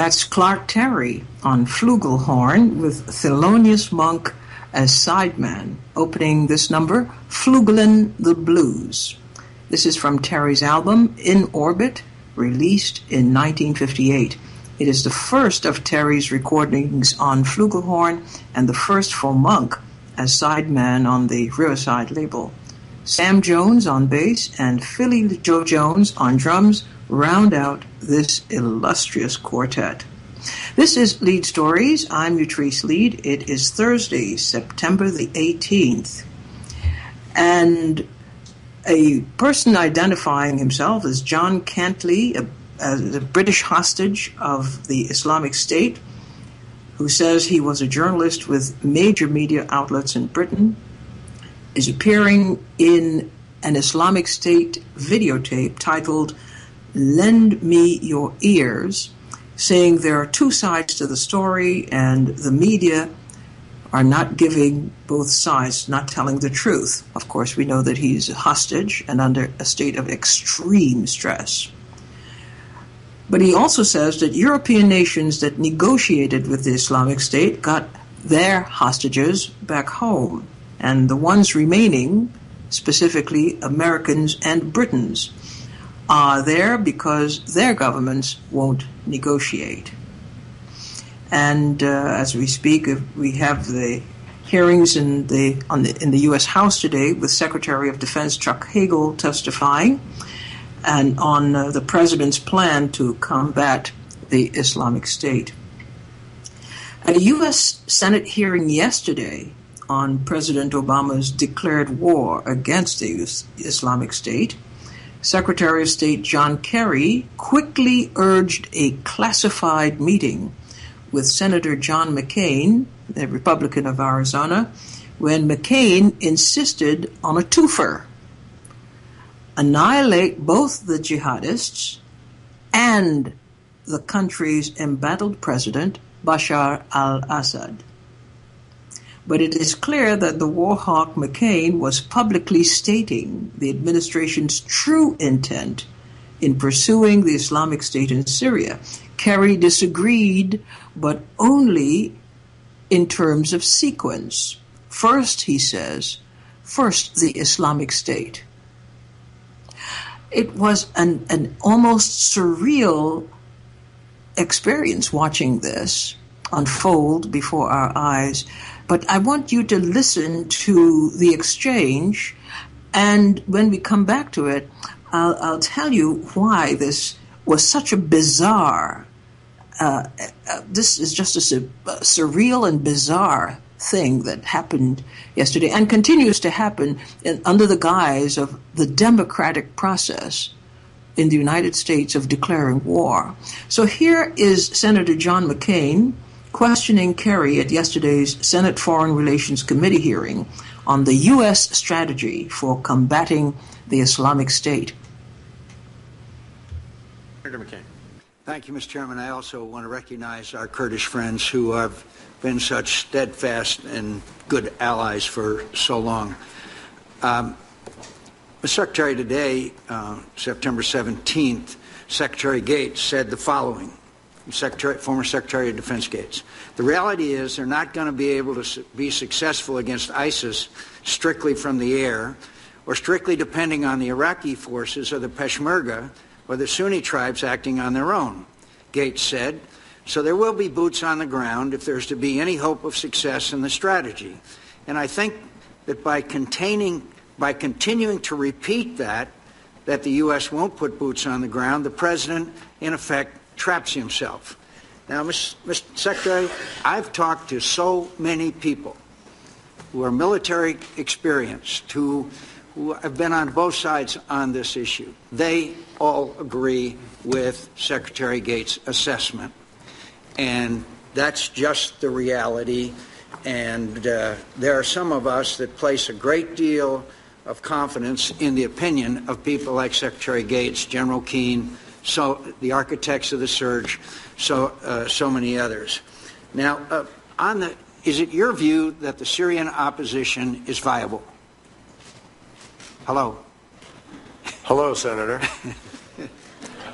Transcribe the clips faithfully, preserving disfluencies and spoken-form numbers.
That's Clark Terry on flugelhorn with Thelonious Monk as sideman, opening this number, Flugelin' the Blues. This is from Terry's album, In Orbit, released in nineteen fifty-eight. It is the first of Terry's recordings on flugelhorn and the first for Monk as sideman on the Riverside label. Sam Jones on bass and Philly Joe Jones on drums round out this illustrious quartet. This is Lead Stories. I'm Utrice Lead. It is Thursday, September the eighteenth. And a person identifying himself as John Cantley, a, a, a British hostage of the Islamic State, who says he was a journalist with major media outlets in Britain, is appearing in an Islamic State videotape titled Lend Me Your Ears, saying there are two sides to the story and the media are not giving both sides, not telling the truth. Of course, we know that he's a hostage and under a state of extreme stress. But he also says that European nations that negotiated with the Islamic State got their hostages back home, and the ones remaining, specifically Americans and Britons, are there because their governments won't negotiate. And uh, as we speak, we have the hearings in the, on the in the U S House today with Secretary of Defense Chuck Hagel testifying, and on uh, the president's plan to combat the Islamic State. At a U S Senate hearing yesterday on President Obama's declared war against the Islamic State, Secretary of State John Kerry quickly urged a classified meeting with Senator John McCain, the Republican of Arizona, when McCain insisted on a twofer: annihilate both the jihadists and the country's embattled president, Bashar al-Assad. But it is clear that the war hawk McCain was publicly stating the administration's true intent in pursuing the Islamic State in Syria. Kerry disagreed, but only in terms of sequence. First, he says, first the Islamic State. It was an, an almost surreal experience watching this unfold before our eyes. But I want you to listen to the exchange, and when we come back to it, I'll, I'll tell you why this was such a bizarre, uh, uh, this is just a, su- a surreal and bizarre thing that happened yesterday and continues to happen in, under the guise of the democratic process in the United States of declaring war. So here is Senator John McCain questioning Kerry at yesterday's Senate Foreign Relations Committee hearing on the U S strategy for combating the Islamic State. Senator McCain. Thank you, Mister Chairman. I also want to recognize our Kurdish friends who have been such steadfast and good allies for so long. Um, Mister Secretary, today, uh, September seventeenth, Secretary Gates said the following. Secretary, former Secretary of Defense Gates. The reality is they're not going to be able to su- be successful against ISIS strictly from the air or strictly depending on the Iraqi forces or the Peshmerga or the Sunni tribes acting on their own, Gates said. So there will be boots on the ground if there's to be any hope of success in the strategy. And I think that by containing, by continuing to repeat that, that the U S won't put boots on the ground, the President, in effect, traps himself. Now, Mister Secretary, I've talked to so many people who are military experienced, who, who have been on both sides on this issue. They all agree with Secretary Gates' assessment. And that's just the reality. And uh, there are some of us that place a great deal of confidence in the opinion of people like Secretary Gates, General Keane, so the architects of the surge, so uh, so many others. Now, uh, on the, is it your view that the Syrian opposition is viable? Hello. Hello, Senator.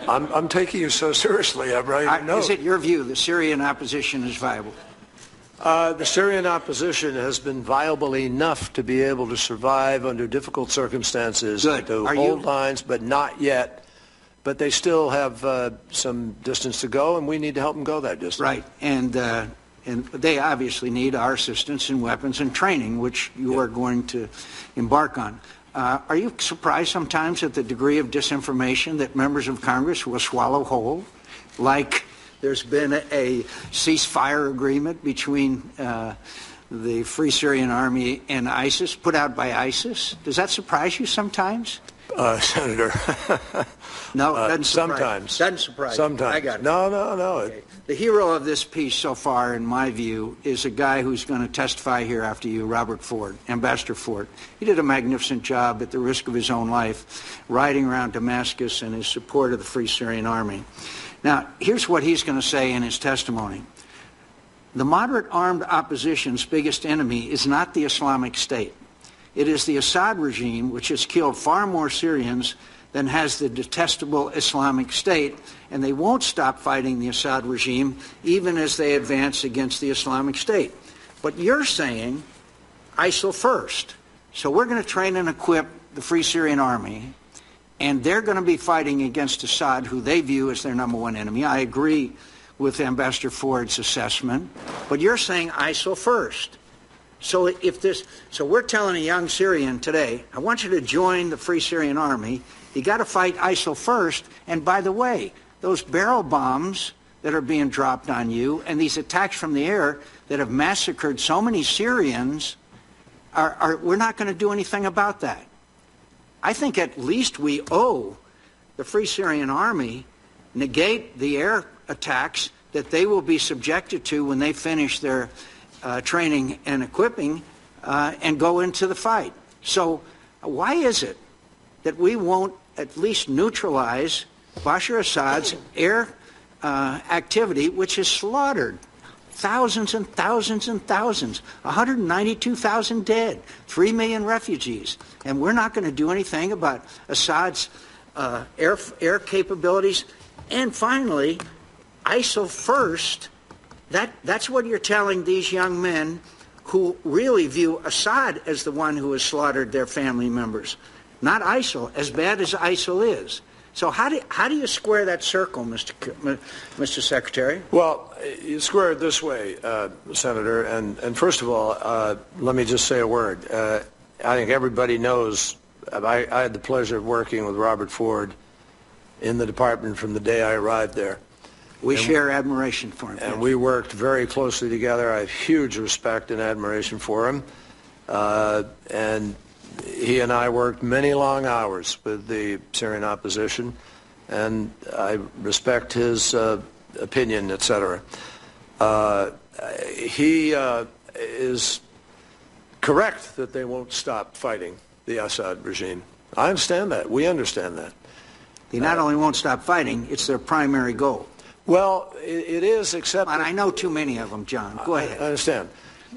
I'm, I'm taking you so seriously. I'm writing Uh, a note. Is it your view the Syrian opposition is viable? Uh, the Syrian opposition has been viable enough to be able to survive under difficult circumstances, Good. to Are hold you- lines, but not yet. But they still have uh, some distance to go, and we need to help them go that distance. Right. And uh, and they obviously need our assistance in weapons and training, which you Yeah. are going to embark on. Uh, are you surprised sometimes at the degree of disinformation that members of Congress will swallow whole? Like there's been a, a ceasefire agreement between uh, the Free Syrian Army and ISIS, put out by ISIS. Does that surprise you sometimes? Uh, Senator. No, it Uh, doesn't surprise sometimes. you. Doesn't surprise you. Sometimes. I got it. No, no, no. Okay. The hero of this piece so far, in my view, is a guy who's going to testify here after you, Robert Ford, Ambassador Ford. He did a magnificent job at the risk of his own life, riding around Damascus in his support of the Free Syrian Army. Now, here's what he's going to say in his testimony. The moderate armed opposition's biggest enemy is not the Islamic State. It is the Assad regime, which has killed far more Syrians than has the detestable Islamic State, and they won't stop fighting the Assad regime even as they advance against the Islamic State. But you're saying ISIL first. So we're going to train and equip the Free Syrian Army, and they're going to be fighting against Assad, who they view as their number one enemy. I agree with Ambassador Ford's assessment, but you're saying ISIL first. So if this, so we're telling a young Syrian today, I want you to join the Free Syrian Army. You got to fight ISIL first. And by the way, those barrel bombs that are being dropped on you and these attacks from the air that have massacred so many Syrians, are, are we're not going to do anything about that. I think at least we owe the Free Syrian Army negate the air attacks that they will be subjected to when they finish their uh, training and equipping uh, and go into the fight. So why is it that we won't at least neutralize Bashar Assad's air uh, activity, which has slaughtered thousands and thousands and thousands, one hundred ninety-two thousand dead, three million refugees, and we're not going to do anything about Assad's uh, air, air capabilities? And finally, ISIL first, that, that's what you're telling these young men who really view Assad as the one who has slaughtered their family members, not ISIL, as bad as ISIL is. So how do, how do you square that circle, Mister C- Mister Secretary? Well, you square it this way, uh, Senator, and, and first of all, uh, let me just say a word. Uh, I think everybody knows, I, I had the pleasure of working with Robert Ford in the department from the day I arrived there. We and share admiration for him. And we worked very closely together. I have huge respect and admiration for him. Uh, and he and I worked many long hours with the Syrian opposition, and I respect his uh, opinion, et cetera. Uh, he uh, is correct that they won't stop fighting the Assad regime. I understand that. We understand that. They not only won't stop fighting, it's their primary goal. Well, it, it is, except... And I know too many of them, John. Go ahead. I, I understand.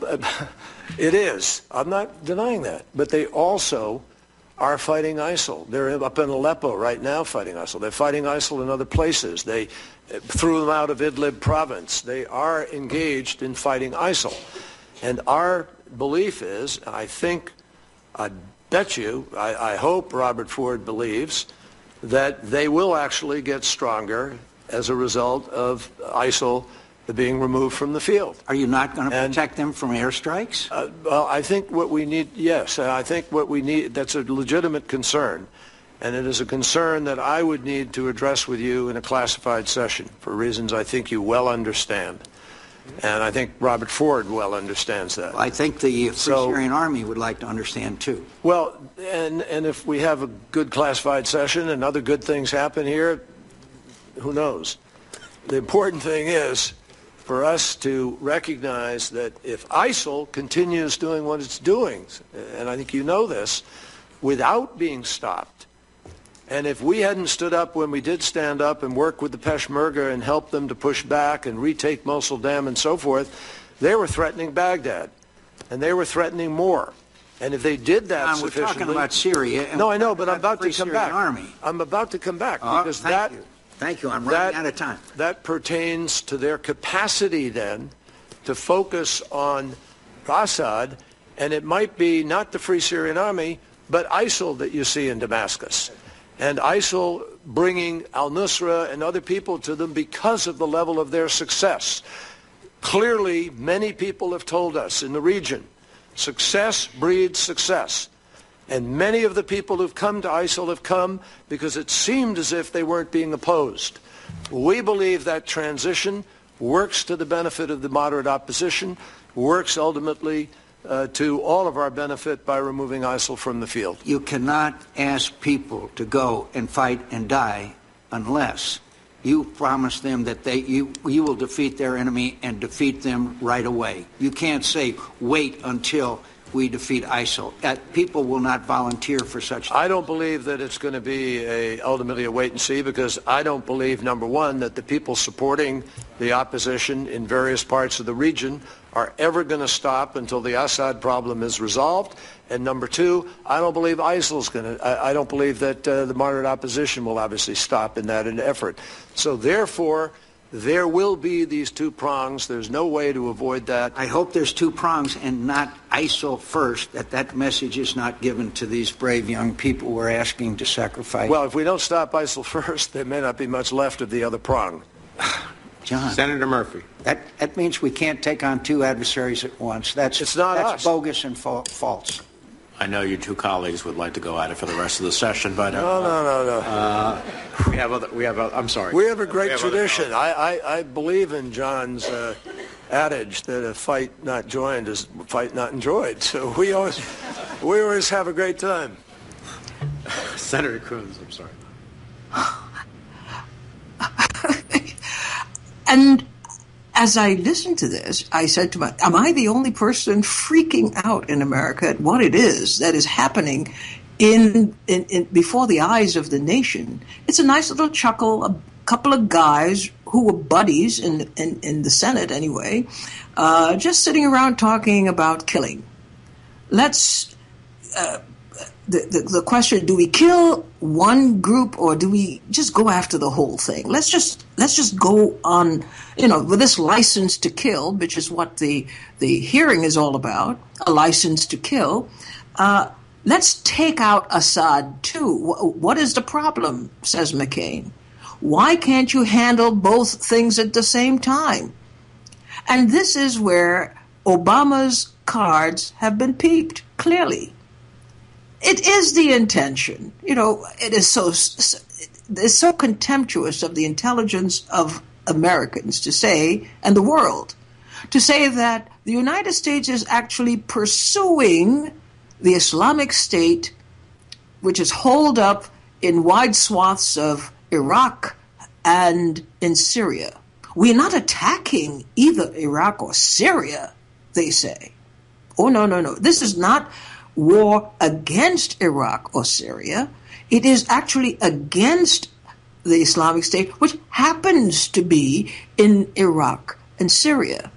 It is. I'm not denying that. But they also are fighting ISIL. They're up in Aleppo right now fighting ISIL. They're fighting ISIL in other places. They threw them out of Idlib province. They are engaged in fighting ISIL. And our belief is, and I think, I bet you, I, I hope Robert Ford believes, that they will actually get stronger as a result of ISIL being removed from the field. Are you not going to And- protect them from airstrikes? Uh, well, I think what we need, yes, I think what we need, that's a legitimate concern. And it is a concern that I would need to address with you in a classified session for reasons I think you well understand. And I think Robert Ford well understands that. I think the Free So- Syrian Army would like to understand, too. Well, and, and if we have a good classified session and other good things happen here, who knows? The important thing is for us to recognize that if ISIL continues doing what it's doing, and I think you know this, without being stopped, and if we hadn't stood up when we did stand up and work with the Peshmerga and help them to push back and retake Mosul Dam and so forth, they were threatening Baghdad, and they were threatening more. And if they did that John, we're sufficiently... talking about Syria. And No, we're I know, talking but I'm about the to Free come Syrian back. Army. I'm about to come back Uh, because thank that you. Thank you. I'm that, running out of time. That pertains to their capacity then to focus on Assad, and it might be not the Free Syrian Army, but ISIL that you see in Damascus. And ISIL bringing al-Nusra and other people to them because of the level of their success. Clearly, many people have told us in the region, success breeds success. And many of the people who've come to ISIL have come because it seemed as if they weren't being opposed. We believe that transition works to the benefit of the moderate opposition, works ultimately uh, to all of our benefit by removing ISIL from the field. You cannot ask people to go and fight and die unless you promise them that they you, you will defeat their enemy and defeat them right away. You can't say, wait until we defeat ISIL. Uh, people will not volunteer for such. I don't believe that it's going to be a, ultimately a wait and see, because I don't believe, number one, that the people supporting the opposition in various parts of the region are ever going to stop until the Assad problem is resolved. And number two, I don't believe ISIL is going to, I, I don't believe that uh, the moderate opposition will obviously stop in that effort. So therefore, there will be these two prongs. There's no way to avoid that. I hope there's two prongs and not ISIL first, that that message is not given to these brave young people we're asking to sacrifice. Well, if we don't stop ISIL first, there may not be much left of the other prong. John. Senator Murphy. That, that means we can't take on two adversaries at once. That's, it's not that's us. bogus and fa- false. I know your two colleagues would like to go at it for the rest of the session, but uh, no, no, no, no. Uh, we have other. We have. Other, I'm sorry. We have a great have tradition. I, I, I believe in John's uh, adage that a fight not joined is a fight not enjoyed. So we always, we always have a great time. Senator Coons, I'm sorry. And as I listened to this, I said to myself, am I the only person freaking out in America at what it is that is happening in, in, in before the eyes of the nation? It's a nice little chuckle, a couple of guys who were buddies in, in, in the Senate anyway, uh, just sitting around talking about killing. Let's... Uh, The, the, the question, do we kill one group or do we just go after the whole thing? Let's just let's just go on, you know, with this license to kill, which is what the the hearing is all about, a license to kill. Uh, let's take out Assad too. What is the problem, says McCain? Why can't you handle both things at the same time? And this is where Obama's cards have been peeped, clearly. It is the intention, you know, it is so, it's so contemptuous of the intelligence of Americans to say, and the world, to say that the United States is actually pursuing the Islamic State, which is holed up in wide swaths of Iraq and in Syria. We're not attacking either Iraq or Syria, they say. Oh, no, no, no. This is not war against Iraq or Syria. It is actually against the Islamic State, which happens to be in Iraq and Syria.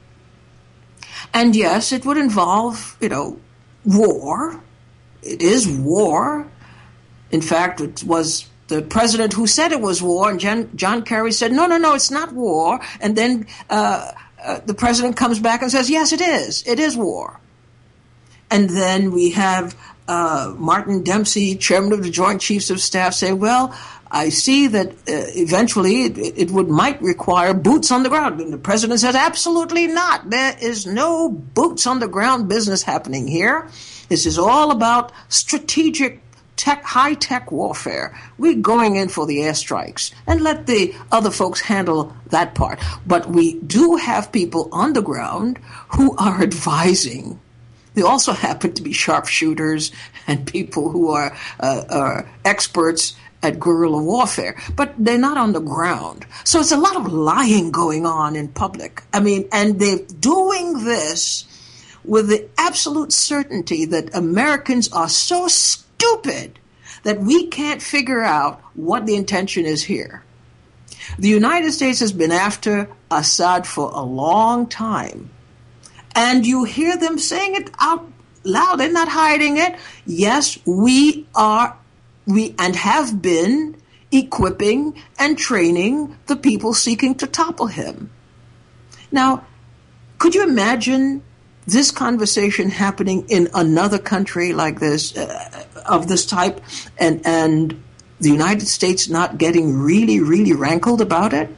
And yes, it would involve, you know, war. It is war. In fact, it was the president who said it was war, and John, John Kerry said, no, no, no, it's not war. And then uh, uh, the president comes back and says, yes, it is. It is war. And then we have uh, Martin Dempsey, chairman of the Joint Chiefs of Staff, say, well, I see that uh, eventually it, it would might require boots on the ground. And the president says, absolutely not. There is no boots on the ground business happening here. This is all about strategic tech, high-tech warfare. We're going in for the airstrikes, and let the other folks handle that part. But we do have people on the ground who are advising. They also happen to be sharpshooters and people who are, uh, are experts at guerrilla warfare, but they're not on the ground. So it's a lot of lying going on in public. I mean, and they're doing this with the absolute certainty that Americans are so stupid that we can't figure out what the intention is here. The United States has been after Assad for a long time. And you hear them saying it out loud. They're not hiding it. Yes, we are, we and have been equipping and training the people seeking to topple him. Now, could you imagine this conversation happening in another country like this, uh, of this type, and and the United States not getting really, really rankled about it?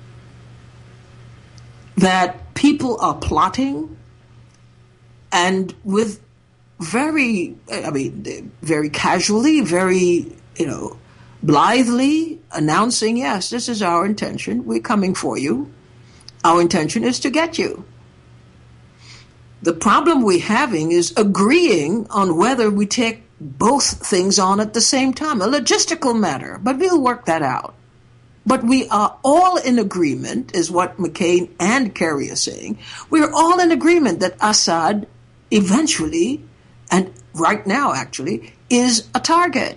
That people are plotting and with very, I mean, very casually, very, you know, blithely announcing, yes, this is our intention. We're coming for you. Our intention is to get you. The problem we're having is agreeing on whether we take both things on at the same time, a logistical matter, but we'll work that out. But we are all in agreement, is what McCain and Kerry are saying. We're all in agreement that Assad eventually, and right now actually, is a target.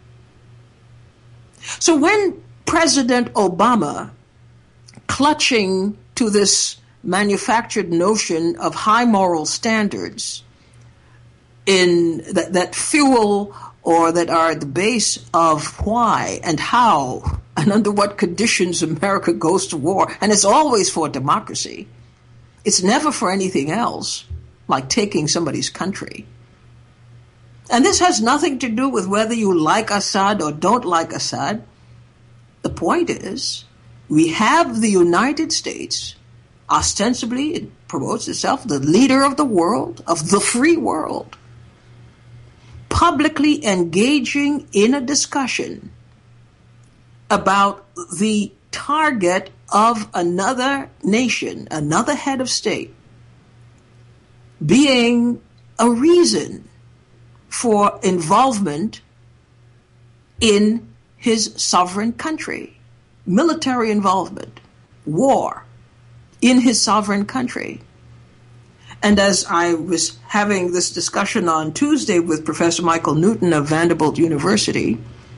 So when President Obama, clutching to this manufactured notion of high moral standards in that, that fuel or that are at the base of why and how and under what conditions America goes to war, and it's always for democracy. It's never for anything else, like taking somebody's country. And this has nothing to do with whether you like Assad or don't like Assad. The point is, we have the United States, ostensibly it promotes itself, the leader of the world, of the free world, publicly engaging in a discussion about the target of another nation, another head of state, being a reason for involvement in his sovereign country, military involvement, war in his sovereign country. And as I was having this discussion on Tuesday with Professor Michael Newton of Vanderbilt University,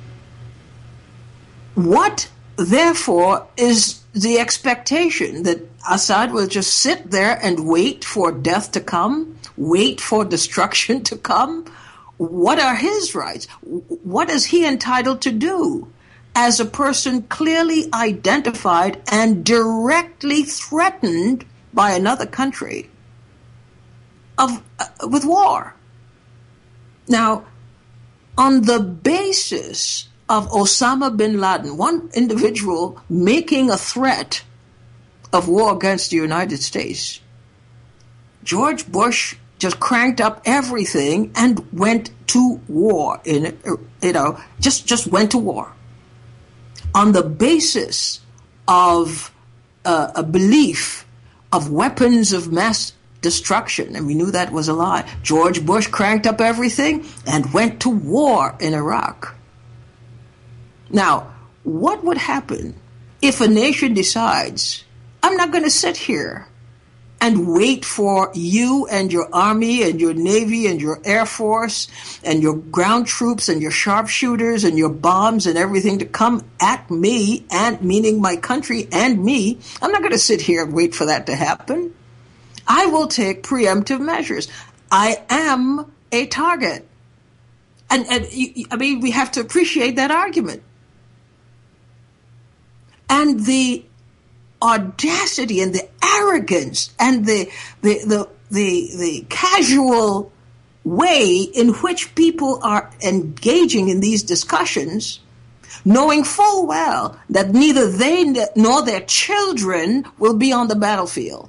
what, therefore, is the expectation that Assad will just sit there and wait for death to come, wait for destruction to come? What are his rights? What is he entitled to do as a person clearly identified and directly threatened by another country of uh, with war? Now, on the basis of Osama bin Laden, one individual making a threat of war against the United States, George Bush just cranked up everything and went to war. In you know, just just went to war on the basis of uh, a belief of weapons of mass destruction, and we knew that was a lie. George Bush cranked up everything and went to war in Iraq. Now, what would happen if a nation decides, I'm not going to sit here and wait for you and your army and your navy and your air force and your ground troops and your sharpshooters and your bombs and everything to come at me, and meaning my country and me. I'm not going to sit here and wait for that to happen. I will take preemptive measures. I am a target. And, and I mean, we have to appreciate that argument. And the audacity and the arrogance and the the the the, the casual way in which people are engaging in these discussions, knowing full well that neither they nor their children will be on the battlefield.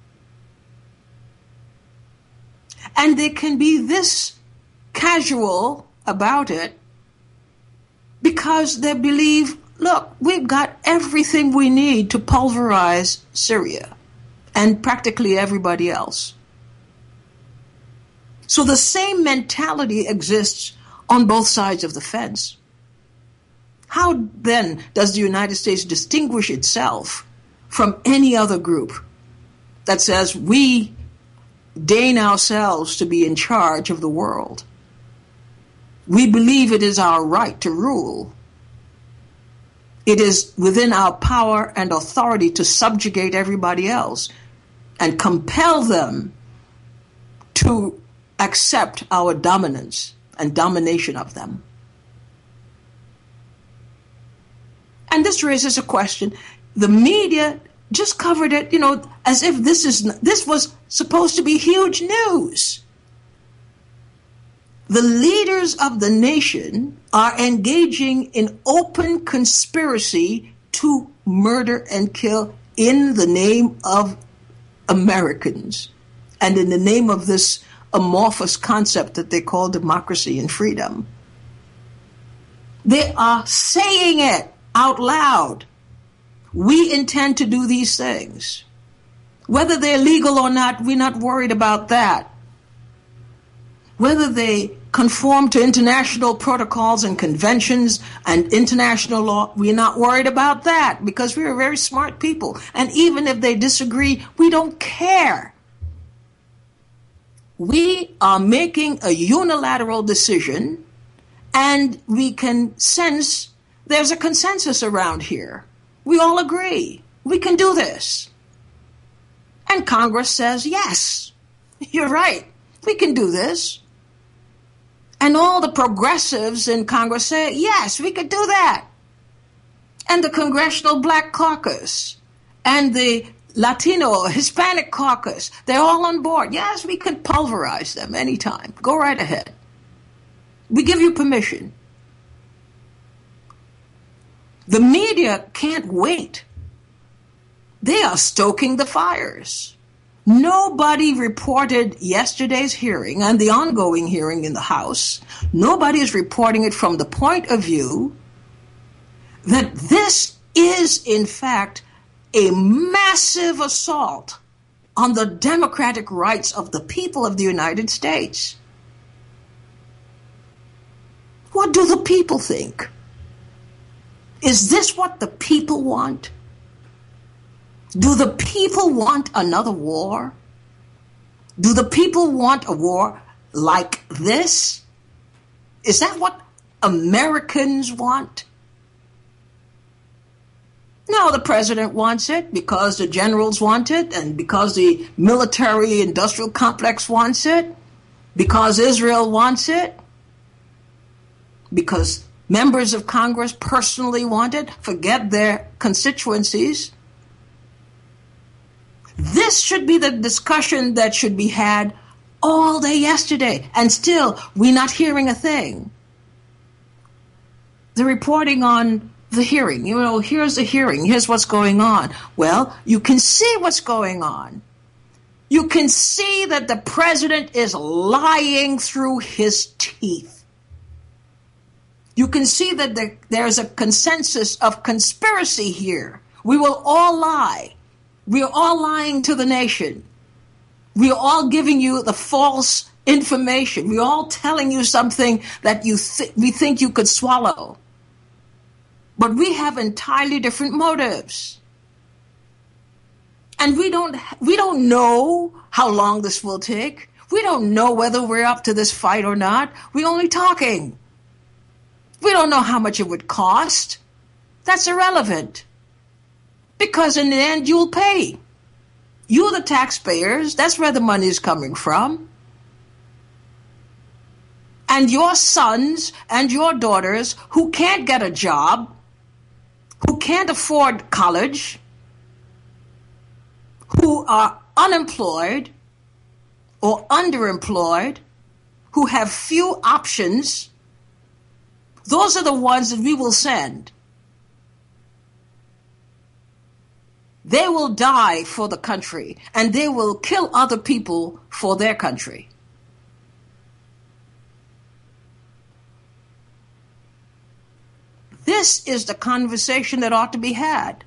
And they can be this casual about it because they believe, look, we've got everything we need to pulverize Syria and practically everybody else. So the same mentality exists on both sides of the fence. How then does the United States distinguish itself from any other group that says we deign ourselves to be in charge of the world? We believe it is our right to rule. It is within our power and authority to subjugate everybody else and compel them to accept our dominance and domination of them. And this raises a question. The media just covered it, you know, as if this is this was supposed to be huge news. The leaders of the nation are engaging in open conspiracy to murder and kill in the name of Americans and in the name of this amorphous concept that they call democracy and freedom. They are saying it out loud. We intend to do these things. Whether they're legal or not, we're not worried about that. Whether they conform to international protocols and conventions and international law, we're not worried about that because we're very smart people. And even if they disagree, we don't care. We are making a unilateral decision, and we can sense there's a consensus around here. We all agree. We can do this. And Congress says, yes, you're right. We can do this. And all the progressives in Congress say, yes, we could do that. And the Congressional Black Caucus and the Latino, Hispanic Caucus, they're all on board. Yes, we can pulverize them anytime. Go right ahead. We give you permission. The media can't wait. They are stoking the fires. Nobody reported yesterday's hearing and the ongoing hearing in the House. Nobody is reporting it from the point of view that this is, in fact, a massive assault on the democratic rights of the people of the United States. What do the people think? Is this what the people want? Do the people want another war? Do the people want a war like this? Is that what Americans want? No, the president wants it because the generals want it and because the military industrial complex wants it, because Israel wants it, because members of Congress personally want it. Forget their constituencies. This should be the discussion that should be had all day yesterday, and still we're not hearing a thing. The reporting on the hearing, you know, here's the hearing, here's what's going on. Well, you can see what's going on. You can see that the president is lying through his teeth. You can see that the, there's a consensus of conspiracy here. We will all lie. We are all lying to the nation. We are all giving you the false information. We are all telling you something that you th- we think you could swallow. But we have entirely different motives. And we don't we don't know how long this will take. We don't know whether we're up to this fight or not. We're only talking. We don't know how much it would cost. That's irrelevant. Because in the end, you'll pay. You, the taxpayers, that's where the money is coming from. And your sons and your daughters who can't get a job, who can't afford college, who are unemployed or underemployed, who have few options, those are the ones that we will send. They will die for the country, and they will kill other people for their country. This is the conversation that ought to be had.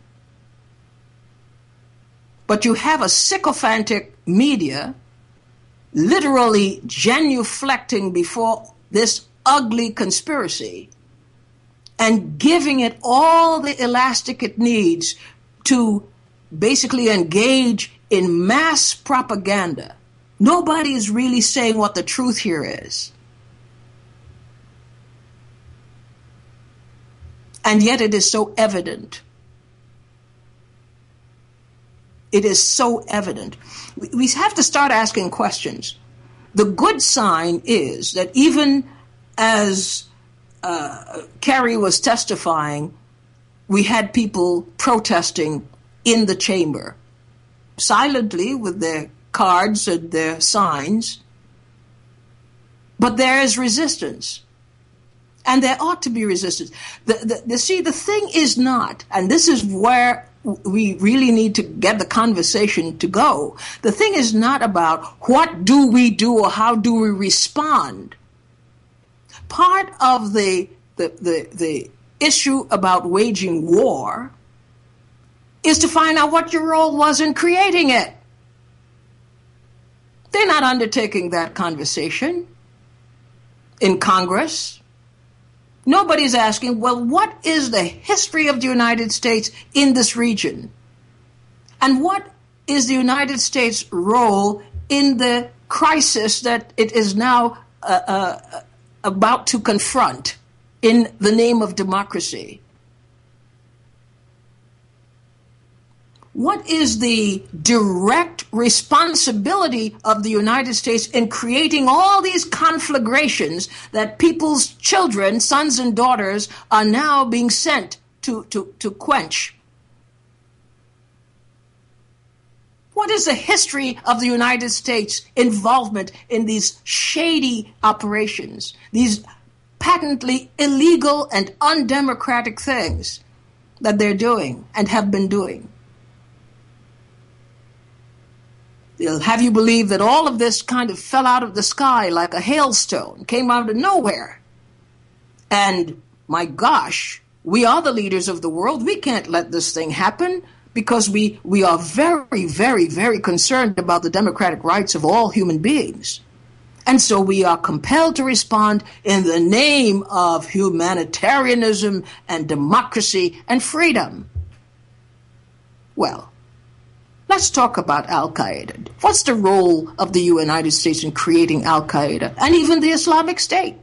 But you have a sycophantic media literally genuflecting before this ugly conspiracy and giving it all the elastic it needs to basically engage in mass propaganda. Nobody is really saying what the truth here is. And yet it is so evident. It is so evident. We have to start asking questions. The good sign is that even as uh, Kerry was testifying, we had people protesting in the chamber, silently with their cards and their signs. But there is resistance. And there ought to be resistance. The, the, the, see, the thing is not, and this is where we really need to get the conversation to go. The thing is not about what do we do or how do we respond. Part of the the the, the issue about waging war is to find out what your role was in creating it. They're not undertaking that conversation in Congress. Nobody's asking, well, what is the history of the United States in this region? And what is the United States' role in the crisis that it is now uh, uh, about to confront in the name of democracy? What is the direct responsibility of the United States in creating all these conflagrations that people's children, sons and daughters, are now being sent to, to, to quench? What is the history of the United States' involvement in these shady operations, these patently illegal and undemocratic things that they're doing and have been doing? They'll have you believe that all of this kind of fell out of the sky like a hailstone, came out of nowhere. And my gosh, we are the leaders of the world. We can't let this thing happen because we, we are very, very, very concerned about the democratic rights of all human beings. And so we are compelled to respond in the name of humanitarianism and democracy and freedom. Well, let's talk about Al-Qaeda. What's the role of the United States in creating Al-Qaeda and even the Islamic State?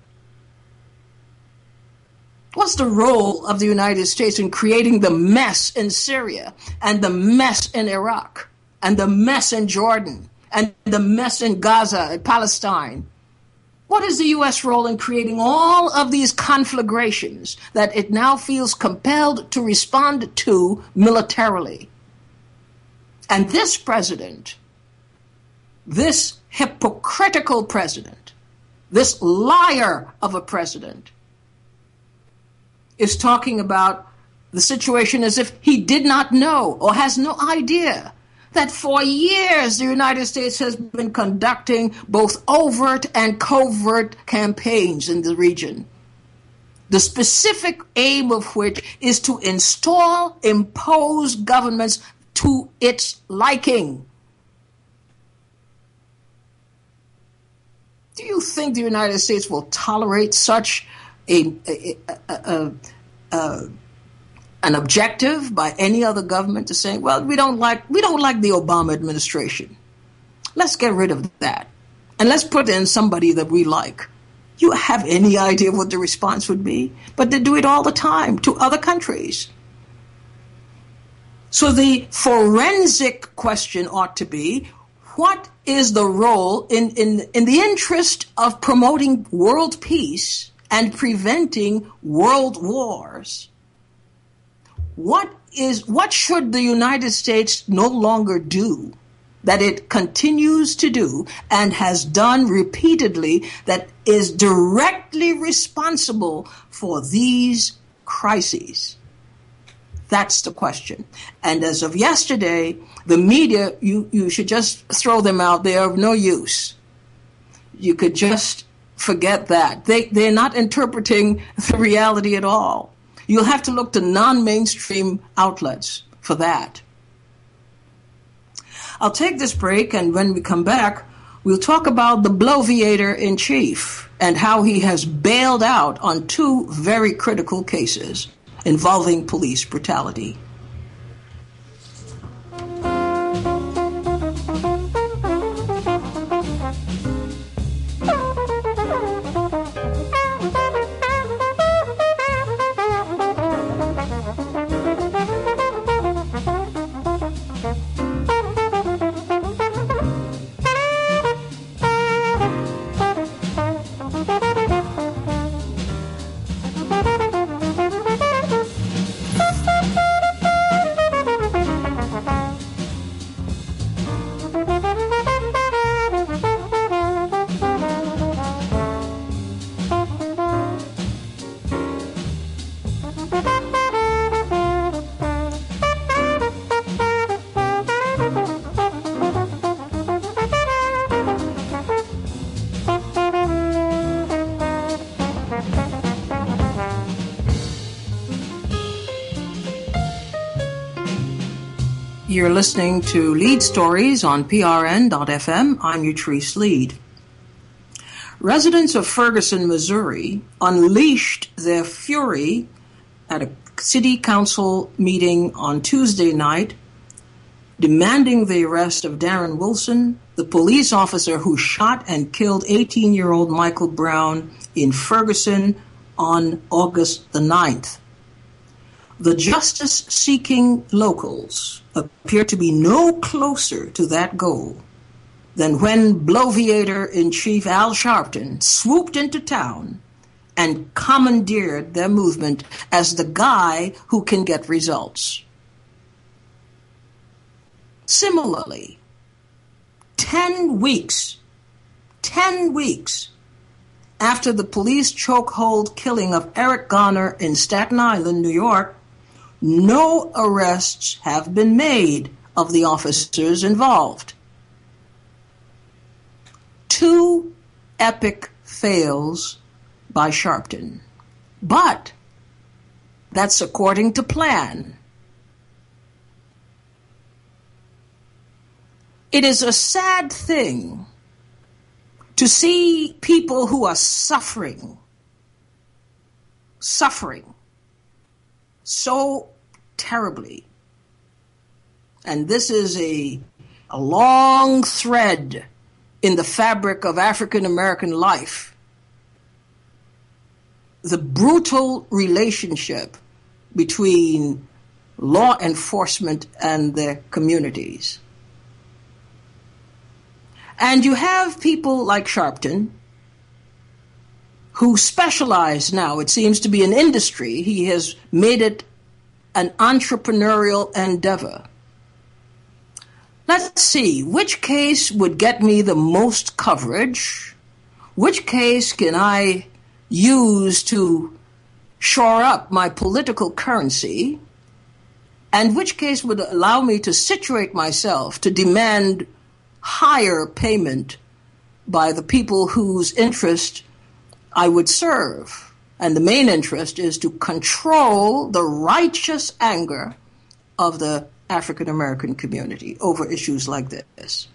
What's the role of the United States in creating the mess in Syria and the mess in Iraq and the mess in Jordan and the mess in Gaza and Palestine? What is the U S role in creating all of these conflagrations that it now feels compelled to respond to militarily? And this president, this hypocritical president, this liar of a president, is talking about the situation as if he did not know or has no idea that for years the United States has been conducting both overt and covert campaigns in the region, the specific aim of which is to install, impose governments to its liking. Do you think the United States will tolerate such a, a, a, a, a an objective by any other government to say, well, we don't like we don't like the Obama administration. Let's get rid of that. And let's put in somebody that we like. You have any idea what the response would be? But they do it all the time to other countries. So the forensic question ought to be, what is the role in, in, in the interest of promoting world peace and preventing world wars? What is, what should the United States no longer do that it continues to do and has done repeatedly that is directly responsible for these crises? That's the question. And as of yesterday, the media, you, you should just throw them out. They are of no use. You could just forget that. They, they're not interpreting the reality at all. You'll have to look to non-mainstream outlets for that. I'll take this break, and when we come back, we'll talk about the bloviator in chief and how he has bailed out on two very critical cases involving police brutality. You're listening to Lead Stories on P R N dot F M. I'm Utrice Lead. Residents of Ferguson, Missouri, unleashed their fury at a city council meeting on Tuesday night, demanding the arrest of Darren Wilson, the police officer who shot and killed eighteen-year-old Michael Brown in Ferguson on August the ninth. The justice-seeking locals appear to be no closer to that goal than when Bloviator-in-Chief Al Sharpton swooped into town and commandeered their movement as the guy who can get results. Similarly, ten weeks, ten weeks after the police chokehold killing of Eric Garner in Staten Island, New York, no arrests have been made of the officers involved. Two epic fails by Sharpton. But that's according to plan. It is a sad thing to see people who are suffering, suffering so terribly. And this is a, a long thread in the fabric of African American life. The brutal relationship between law enforcement and their communities. And you have people like Sharpton, who specialize now, it seems to be an industry. He has made it an entrepreneurial endeavor. Let's see, which case would get me the most coverage? Which case can I use to shore up my political currency? And which case would allow me to situate myself to demand higher payment by the people whose interest I would serve? And the main interest is to control the righteous anger of the African American community over issues like this.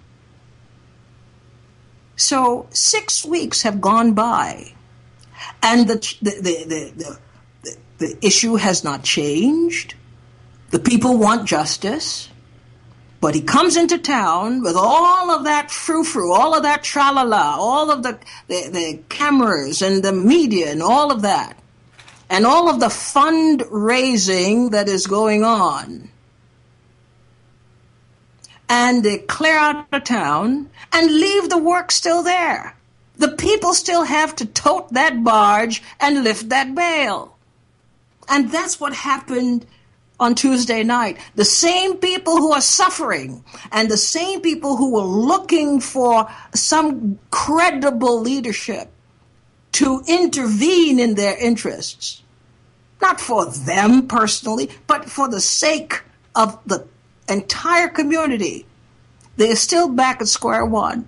So six weeks have gone by, and the the the the, the, the issue has not changed. The people want justice. But he comes into town with all of that frou-frou, all of that tra-la-la, all of the, the, the cameras and the media and all of that, and all of the fundraising that is going on. And they clear out of town and leave the work still there. The people still have to tote that barge and lift that bale. And that's what happened on Tuesday night. The same people who are suffering and the same people who were looking for some credible leadership to intervene in their interests, not for them personally, but for the sake of the entire community, they're still back at square one.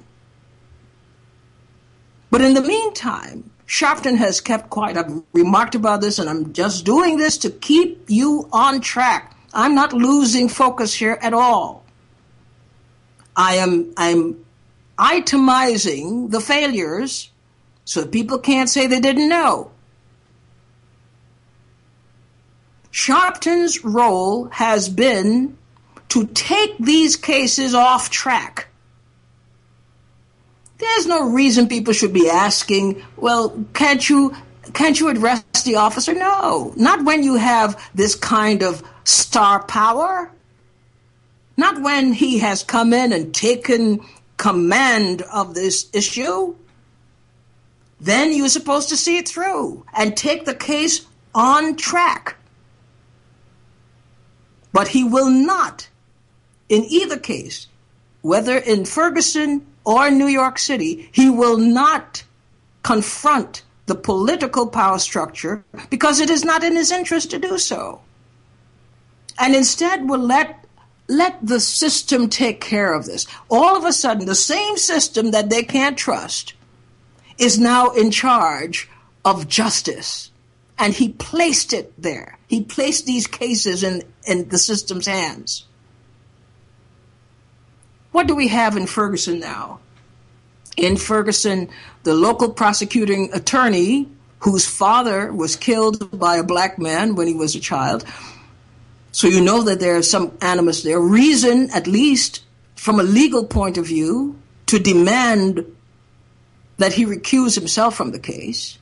But in the meantime, Sharpton has kept quiet. I've remarked about this, and I'm just doing this to keep you on track. I'm not losing focus here at all. I am I'm itemizing the failures so that people can't say they didn't know. Sharpton's role has been to take these cases off track. There's no reason people should be asking, well, can't you can't you address the officer? No, not when you have this kind of star power. Not when he has come in and taken command of this issue. Then you're supposed to see it through and take the case on track. But he will not, in either case, whether in Ferguson or New York City, he will not confront the political power structure because it is not in his interest to do so. And instead will let, let the system take care of this. All of a sudden, the same system that they can't trust is now in charge of justice. And he placed it there. He placed these cases in, in the system's hands. What do we have in Ferguson now? In Ferguson, the local prosecuting attorney, whose father was killed by a black man when he was a child, so you know that there's some animus there, reason, at least from a legal point of view, to demand that he recuse himself from the case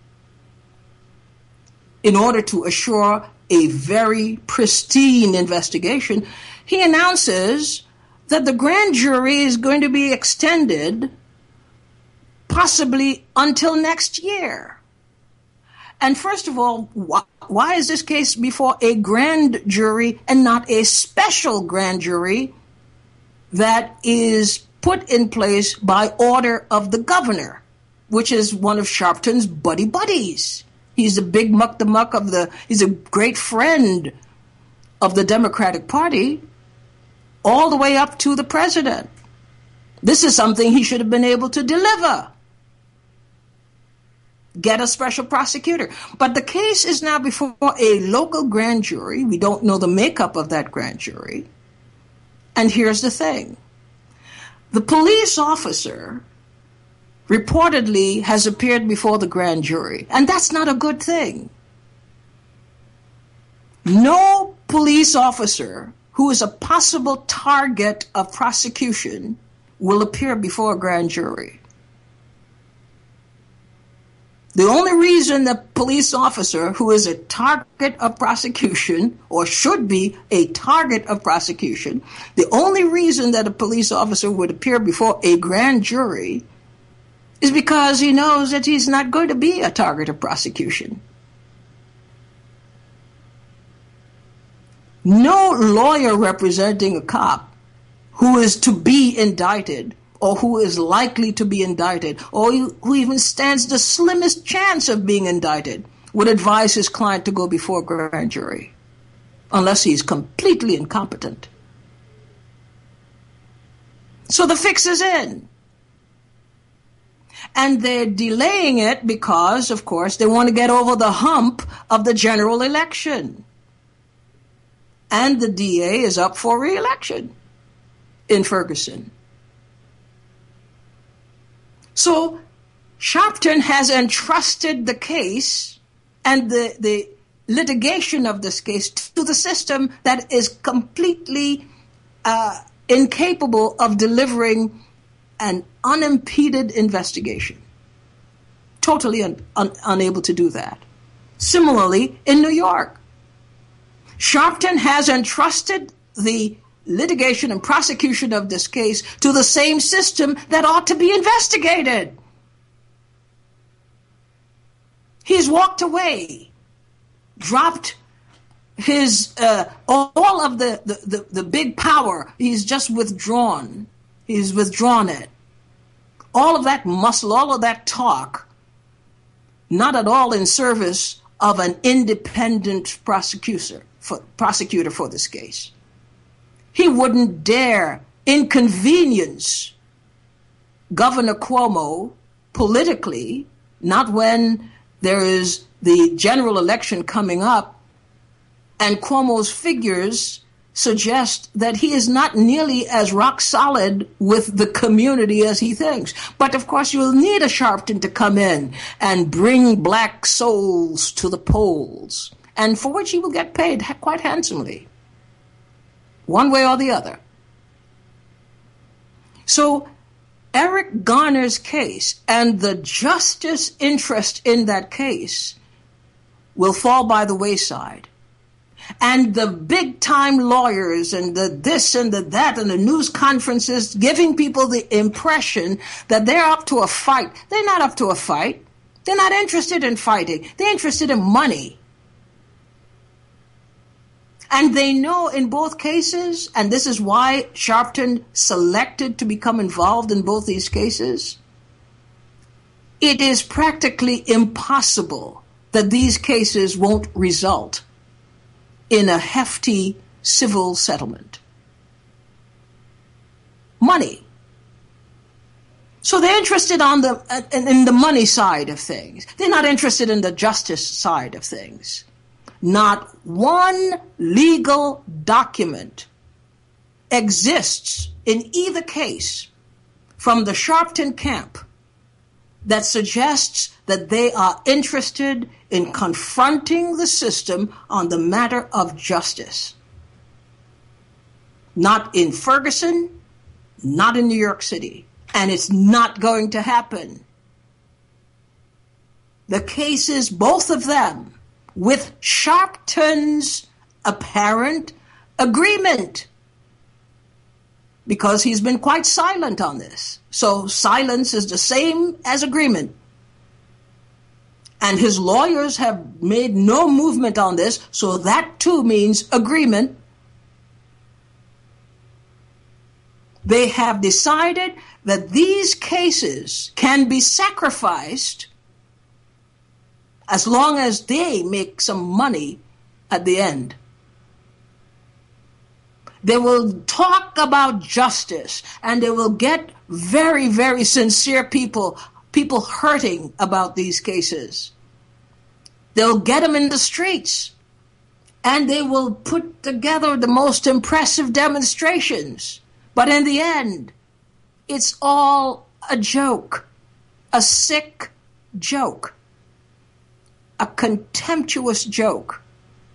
in order to assure a very pristine investigation. He announces that the grand jury is going to be extended possibly until next year. And first of all, why, why is this case before a grand jury and not a special grand jury that is put in place by order of the governor, which is one of Sharpton's buddy buddies? He's a big muck the muck of the, he's a great friend of the Democratic Party all the way up to the president. This is something he should have been able to deliver. Get a special prosecutor. But the case is now before a local grand jury. We don't know the makeup of that grand jury. And here's the thing. The police officer reportedly has appeared before the grand jury, and that's not a good thing. No police officer who is a possible target of prosecution will appear before a grand jury. The only reason the police officer who is a target of prosecution, or should be a target of prosecution, the only reason that a police officer would appear before a grand jury is because he knows that he's not going to be a target of prosecution. No lawyer representing a cop who is to be indicted or who is likely to be indicted, or who even stands the slimmest chance of being indicted, would advise his client to go before a grand jury, unless he's completely incompetent. So the fix is in. And they're delaying it because, of course, they want to get over the hump of the general election. And the D A is up for re-election in Ferguson. So Sharpton has entrusted the case and the, the litigation of this case to the system that is completely uh, incapable of delivering an unimpeded investigation. Totally un, un, unable to do that. Similarly, in New York, Sharpton has entrusted the litigation and prosecution of this case to the same system that ought to be investigated. He's walked away, dropped his uh, all of the, the, the, the big power. He's just withdrawn. He's withdrawn it. All of that muscle, all of that talk, not at all in service of an independent prosecutor for, prosecutor for this case. He wouldn't dare inconvenience Governor Cuomo politically, not when there is the general election coming up, and Cuomo's figures suggest that he is not nearly as rock solid with the community as he thinks. But of course, you'll need a Sharpton to come in and bring black souls to the polls, and for which he will get paid quite handsomely, one way or the other. So Eric Garner's case and the justice interest in that case will fall by the wayside. And the big-time lawyers and the this and the that and the news conferences giving people the impression that they're up to a fight. They're not up to a fight. They're not interested in fighting. They're interested in money. And they know in both cases, and this is why Sharpton selected to become involved in both these cases, it is practically impossible that these cases won't result in a hefty civil settlement. Money. So they're interested on the in the money side of things. They're not interested in the justice side of things. Not one legal document exists in either case from the Sharpton camp that suggests that they are interested in confronting the system on the matter of justice. Not in Ferguson, not in New York City, and it's not going to happen. The cases, both of them, with Sharpton's apparent agreement, because he's been quite silent on this. So silence is the same as agreement. And his lawyers have made no movement on this, so that too means agreement. They have decided that these cases can be sacrificed as long as they make some money at the end. They will talk about justice, and they will get very, very sincere people, people hurting about these cases. They'll get them in the streets, and they will put together the most impressive demonstrations. But in the end, it's all a joke, a sick joke, a contemptuous joke,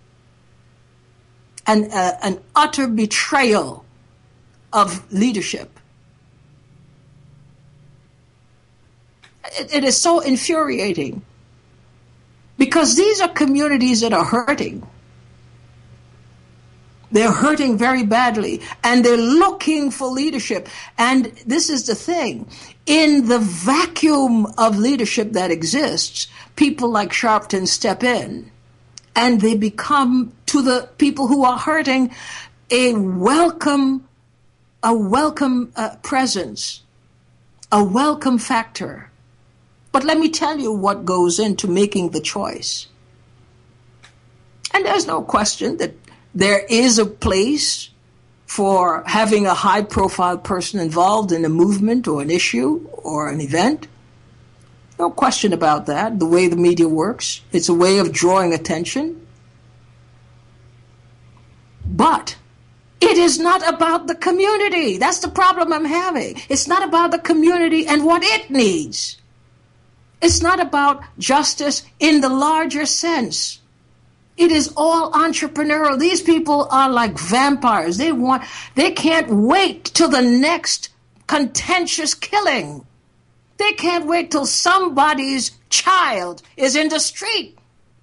and uh, an utter betrayal of leadership. It, it is so infuriating because these are communities that are hurting. They're hurting very badly, and they're looking for leadership. And this is the thing. In the vacuum of leadership that exists, people like Sharpton step in, and they become, to the people who are hurting, a welcome, a welcome uh, presence, a welcome factor. But let me tell you what goes into making the choice. And there's no question that there is a place for having a high-profile person involved in a movement or an issue or an event. No question about that, the way the media works. It's a way of drawing attention. But it is not about the community. That's the problem I'm having. It's not about the community and what it needs. It's not about justice in the larger sense. It is all entrepreneurial. These people are like vampires. They want, they can't wait till the next contentious killing. They can't wait till somebody's child is in the street.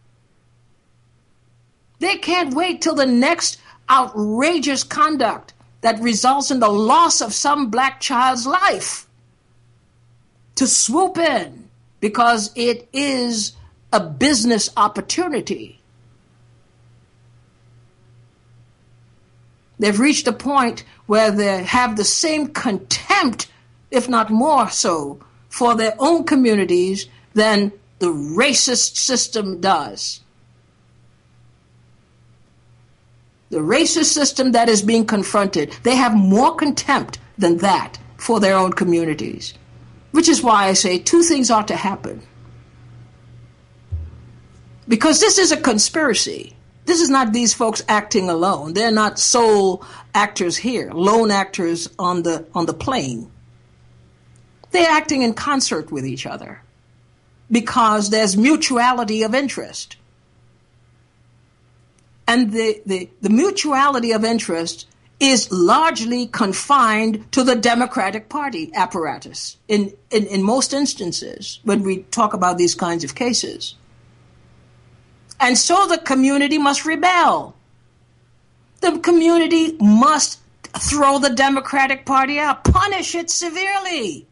They can't wait till the next outrageous conduct that results in the loss of some black child's life to swoop in because it is a business opportunity. They've reached a point where they have the same contempt, if not more so, for their own communities than the racist system does. The racist system that is being confronted, they have more contempt than that for their own communities. Which is why I say two things ought to happen. Because this is a conspiracy. This is not these folks acting alone. They're not sole actors here, lone actors on the on the plane. They're acting in concert with each other because there's mutuality of interest. And the, the, the mutuality of interest is largely confined to the Democratic Party apparatus in, in, in most instances when we talk about these kinds of cases. And so the community must rebel. The community must throw the Democratic Party out, punish it severely.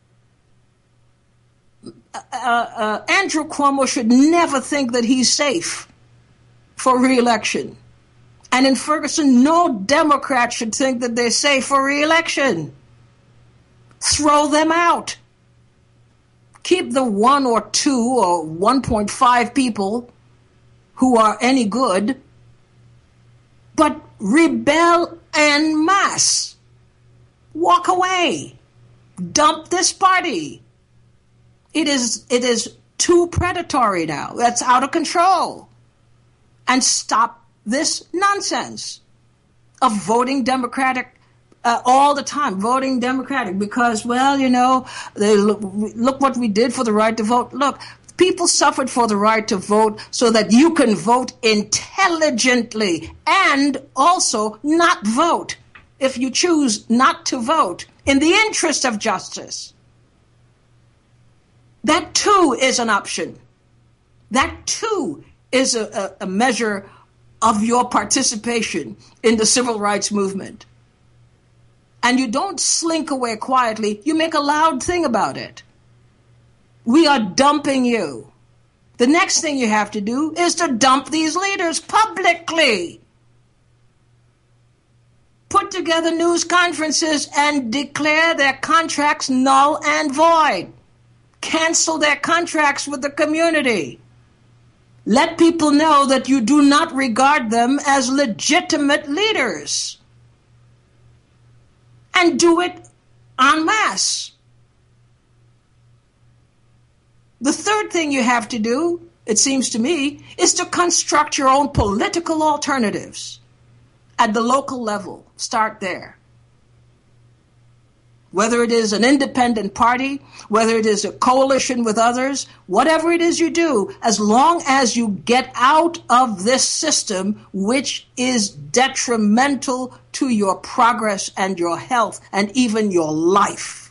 Uh, uh, Andrew Cuomo should never think that he's safe for re-election. And in Ferguson, no Democrat should think that they're safe for re-election. Throw them out. Keep the one or two or one point five people who are any good, but rebel en masse. Walk away. Dump this party. It is, it is too predatory now. That's out of control. And stop this nonsense of voting Democratic uh, all the time, voting Democratic because, well, you know, they look, look what we did for the right to vote. Look, people suffered for the right to vote so that you can vote intelligently and also not vote if you choose not to vote in the interest of justice. That too is an option. That too is a, a, a measure of your participation in the civil rights movement. And you don't slink away quietly. You make a loud thing about it. We are dumping you. The next thing you have to do is to dump these leaders publicly. Put together news conferences and declare their contracts null and void. Cancel their contracts with the community. Let people know that you do not regard them as legitimate leaders. And do it en masse. The third thing you have to do, it seems to me, is to construct your own political alternatives at the local level. Start there. Whether it is an independent party, whether it is a coalition with others, whatever it is you do, as long as you get out of this system, which is detrimental to your progress and your health and even your life.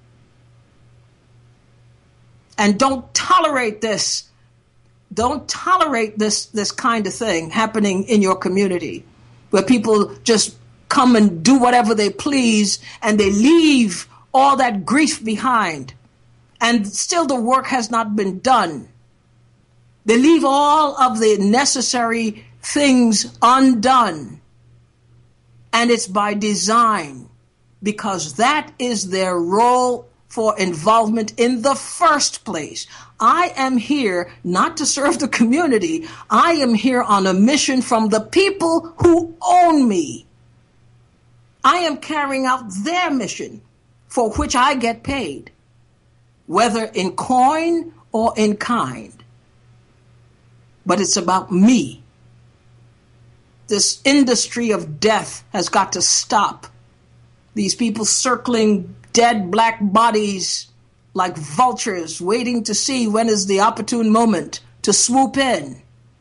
And don't tolerate this. Don't tolerate this, this kind of thing happening in your community, where people just come and do whatever they please, and they leave all that grief behind. And still the work has not been done. They leave all of the necessary things undone. And it's by design, because that is their role for involvement in the first place. I am here not to serve the community. I am here on a mission from the people who own me. I am carrying out their mission for which I get paid, whether in coin or in kind. But it's about me. This industry of death has got to stop. These people circling dead black bodies like vultures, waiting to see when is the opportune moment to swoop in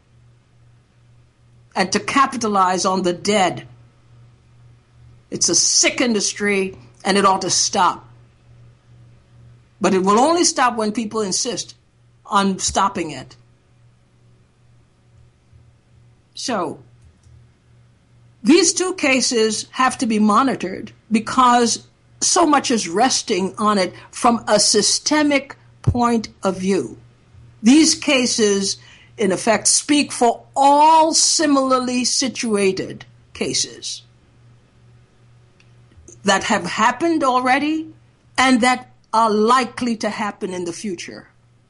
and to capitalize on the dead. It's a sick industry, and it ought to stop. But it will only stop when people insist on stopping it. So, these two cases have to be monitored because so much is resting on it from a systemic point of view. These cases, in effect, speak for all similarly situated cases that have happened already and that are likely to happen in the future.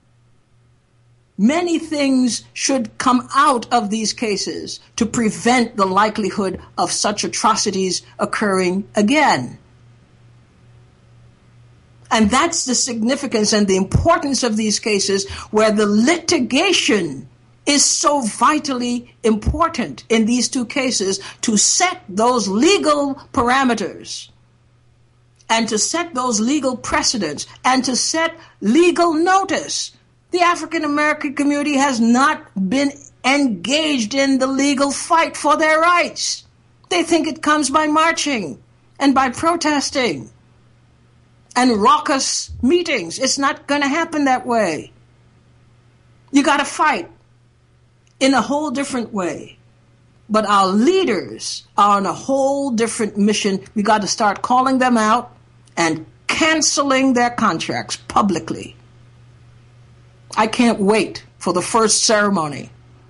Many things should come out of these cases to prevent the likelihood of such atrocities occurring again. And that's the significance and the importance of these cases, where the litigation is so vitally important in these two cases to set those legal parameters and to set those legal precedents and to set legal notice. The African American community has not been engaged in the legal fight for their rights. They think it comes by marching and by protesting and raucous meetings. It's not going to happen that way. You got to fight in a whole different way. But our leaders are on a whole different mission. We got to start calling them out and canceling their contracts publicly. I can't wait for the first ceremony.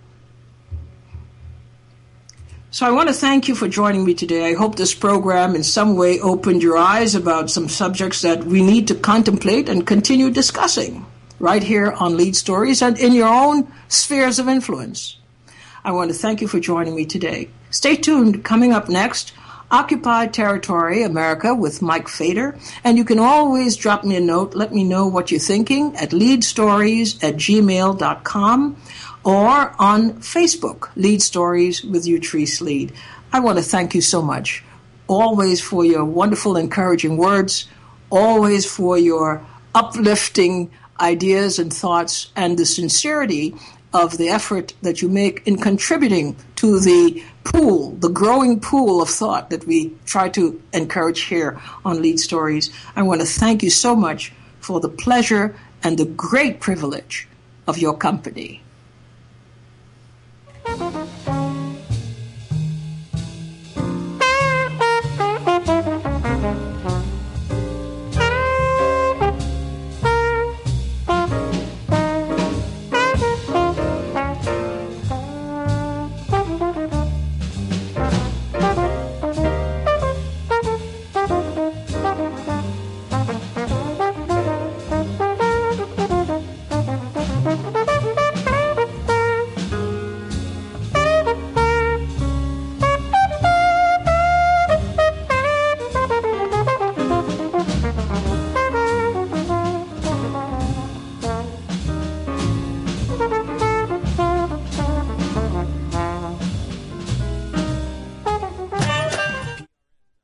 So I want to thank you for joining me today. I hope this program in some way opened your eyes about some subjects that we need to contemplate and continue discussing right here on Lead Stories and in your own spheres of influence. I want to thank you for joining me today. Stay tuned. Coming up next, Occupied Territory America with Mike Fader. And you can always drop me a note. Let me know what you're thinking at leadstories at gmail dot com or on Facebook, Lead Stories with Utrice Lead. I want to thank you so much always for your wonderful, encouraging words, always for your uplifting ideas and thoughts, and the sincerity of the effort that you make in contributing to the pool, the growing pool of thought that we try to encourage here on Lead Stories. I want to thank you so much for the pleasure and the great privilege of your company.